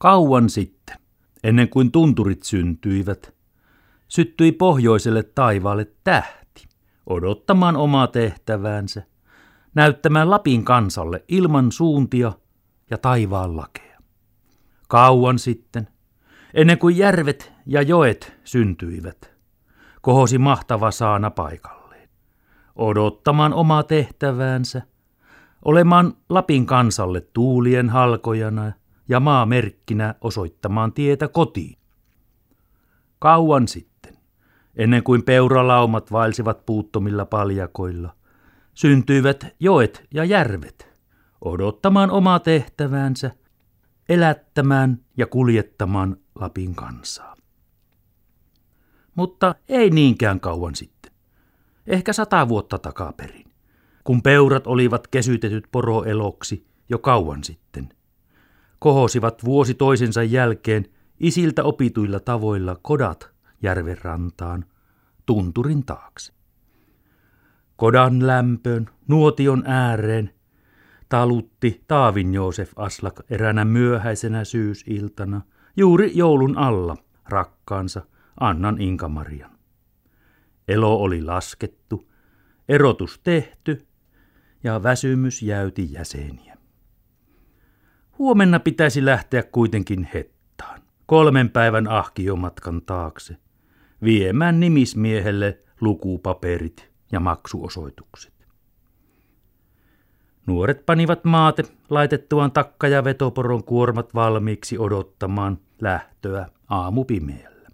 Kauan sitten, ennen kuin tunturit syntyivät, syttyi pohjoiselle taivaalle tähti, odottamaan omaa tehtäväänsä, näyttämään Lapin kansalle ilman suuntia ja taivaan lakeja. Kauan sitten, ennen kuin järvet ja joet syntyivät, kohosi mahtava saana paikalleen, odottamaan omaa tehtäväänsä, olemaan Lapin kansalle tuulien halkojana ja maamerkkinä osoittamaan tietä kotiin. Kauan sitten, ennen kuin peuralaumat vaelsivat puuttomilla paljakoilla, syntyivät joet ja järvet, odottamaan omaa tehtäväänsä, elättämään ja kuljettamaan Lapin kansaa. Mutta ei niinkään kauan sitten, ehkä 100 vuotta takaperin, kun peurat olivat kesytetyt poroeloksi jo kauan sitten, kohosivat vuosi toisensa jälkeen isiltä opituilla tavoilla kodat järven rantaan, tunturin taakse. Kodan lämpöön, nuotion ääreen, talutti Taavin Joosef Aslak eräänä myöhäisenä syysiltana, juuri joulun alla, rakkaansa Annan Inka-Marian. Elo oli laskettu, erotus tehty ja väsymys jäyti jäseniä. Huomenna pitäisi lähteä kuitenkin Hettaan, 3 päivän ahkiomatkan taakse, viemään nimismiehelle lukupaperit ja maksuosoitukset. Nuoret panivat maate laitettuaan takka- ja vetoporon kuormat valmiiksi odottamaan lähtöä aamupimeällä.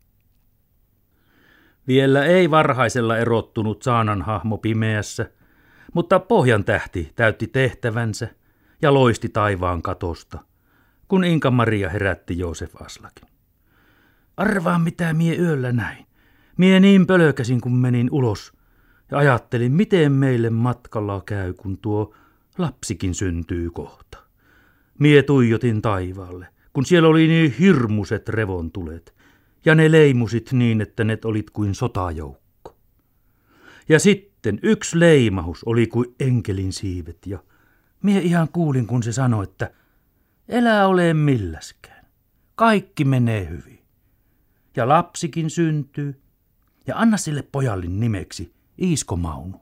Vielä ei varhaisella erottunut saanan hahmo pimeässä, mutta pohjan tähti täytti tehtävänsä ja loisti taivaan katosta, kun Inka-Maria herätti Joosef Aslakin. Arvaa mitä mie yöllä näin. Mie niin pölökäsin kun menin ulos ja ajattelin miten meille matkalla käy kun tuo lapsikin syntyy kohta. Mie tuijotin taivaalle, kun siellä oli niin hirmuset revontulet ja ne leimusit niin, että ne olit kuin sotajoukko. Ja sitten yksi leimahus oli kuin enkelin siivet ja mie ihan kuulin, kun se sanoi, että elä ole milläskään. Kaikki menee hyvin. Ja lapsikin syntyy. Ja anna sille pojalle nimeksi Iisko Maunu.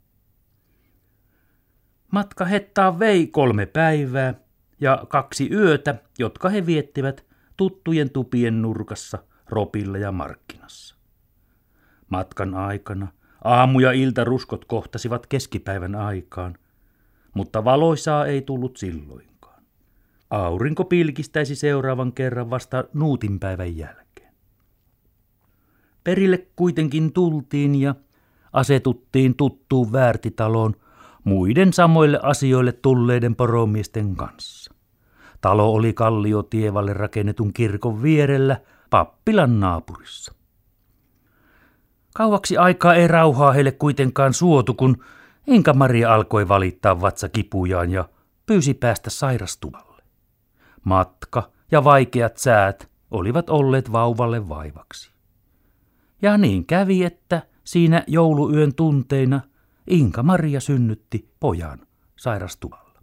Matka Hettaan vei 3 päivää ja 2 yötä, jotka he viettivät tuttujen tupien nurkassa, ropilla ja markkinassa. Matkan aikana aamu- ja iltaruskot kohtasivat keskipäivän aikaan, mutta valoisaa ei tullut silloinkaan. Aurinko pilkistäisi seuraavan kerran vasta nuutinpäivän jälkeen. Perille kuitenkin tultiin ja asetuttiin tuttuun väärtitaloon muiden samoille asioille tulleiden poromiesten kanssa. Talo oli Kalliotievalle rakennetun kirkon vierellä pappilan naapurissa. Kauaksi aikaa ei rauhaa heille kuitenkaan suotu, kun Inka-Maria alkoi valittaa vatsakipujaan ja pyysi päästä sairastuvalle. Matka ja vaikeat säät olivat olleet vauvalle vaivaksi. Ja niin kävi, että siinä jouluyön tunteina Inka-Maria synnytti pojan sairastuvalla.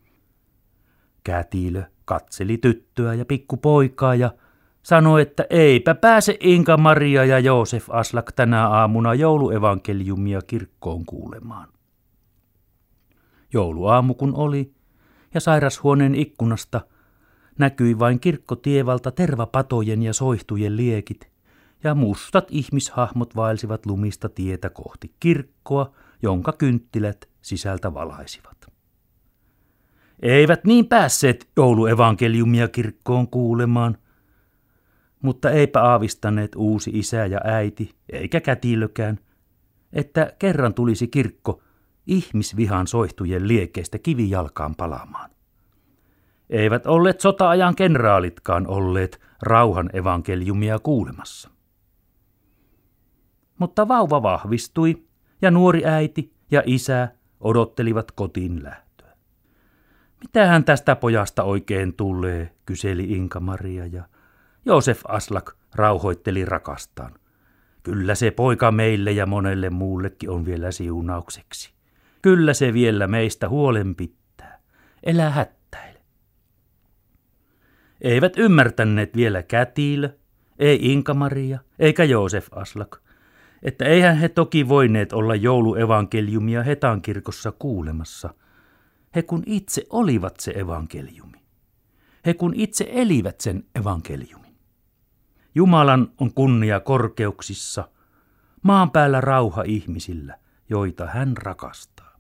Kätilö katseli tyttöä ja pikkupoikaa ja sanoi, että eipä pääse Inka-Maria ja Joosef Aslak tänä aamuna jouluevankeliumia kirkkoon kuulemaan. Jouluaamu kun oli ja sairashuoneen ikkunasta näkyi vain kirkkotievalta tervapatojen ja soihtujen liekit, ja mustat ihmishahmot vaelsivat lumista tietä kohti kirkkoa, jonka kynttilät sisältä valaisivat. Eivät niin päässeet jouluevankeliumia kirkkoon kuulemaan, mutta eipä aavistaneet uusi isä ja äiti, eikä kätilökään, että kerran tulisi kirkko ihmisvihan soihtujen liekeistä kivijalkaan palaamaan. Eivät olleet sota-ajan kenraalitkaan olleet rauhan evankeliumia kuulemassa. Mutta vauva vahvistui ja nuori äiti ja isä odottelivat kotiin lähtöä. Mitähän tästä pojasta oikein tulee, kyseli Inka-Maria ja Joosef Aslak rauhoitteli rakastaan. Kyllä se poika meille ja monelle muullekin on vielä siunaukseksi. Kyllä se vielä meistä huolen pitää. Elä hättäile. Eivät ymmärtäneet vielä Kätilö, ei Inka-Maria eikä Joosef Aslak, että eihän he toki voineet olla jouluevankeliumia Hetankirkossa kuulemassa. He kun itse olivat se evankeliumi. He kun itse elivät sen evankeliumin. Jumalan on kunnia korkeuksissa, maan päällä rauha ihmisillä, joita hän rakastaa.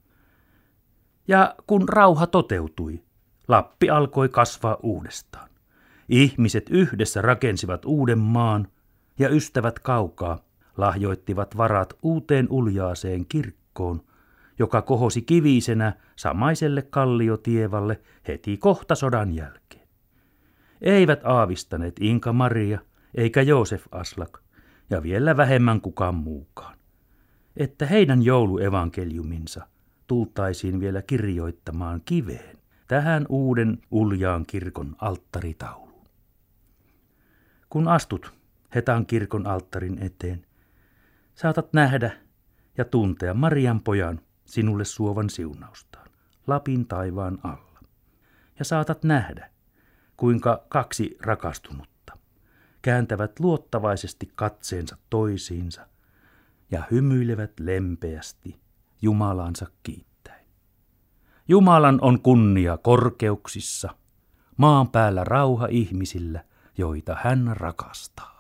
Ja kun rauha toteutui, Lappi alkoi kasvaa uudestaan. Ihmiset yhdessä rakensivat uuden maan ja ystävät kaukaa lahjoittivat varat uuteen uljaaseen kirkkoon, joka kohosi kivisenä samaiselle kalliotievalle heti kohta sodan jälkeen. Eivät aavistaneet Inka-Maria eikä Joosef Aslak ja vielä vähemmän kukaan muukaan, että heidän jouluevankeliuminsa tultaisiin vielä kirjoittamaan kiveen tähän uuden uljaan kirkon alttaritauluun. Kun astut Hetankirkon alttarin eteen, saatat nähdä ja tuntea Marian pojan sinulle suovan siunaustaan Lapin taivaan alla. Ja saatat nähdä, kuinka kaksi rakastunutta kääntävät luottavaisesti katseensa toisiinsa ja hymyilevät lempeästi Jumalansa kiittäen. Jumalan on kunnia korkeuksissa, maan päällä rauha ihmisillä, joita hän rakastaa.